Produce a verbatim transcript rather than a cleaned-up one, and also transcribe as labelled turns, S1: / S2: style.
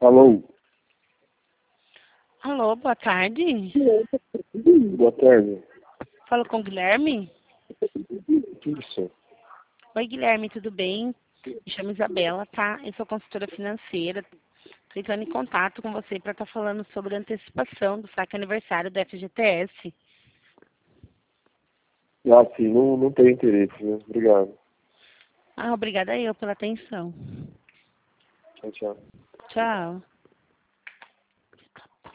S1: Alô?
S2: Alô, boa tarde.
S1: Boa tarde.
S2: Falo com o Guilherme?
S1: Isso.
S2: Oi, Guilherme, tudo bem? Me chamo Isabela, tá? Eu sou consultora financeira. Tô entrando em contato com você para estar falando sobre a antecipação do saque aniversário do F G T S.
S1: Ah, sim, não, não tenho interesse, né? Obrigado.
S2: Ah, obrigada eu pela atenção.
S1: Tchau, tchau.
S2: Tchau.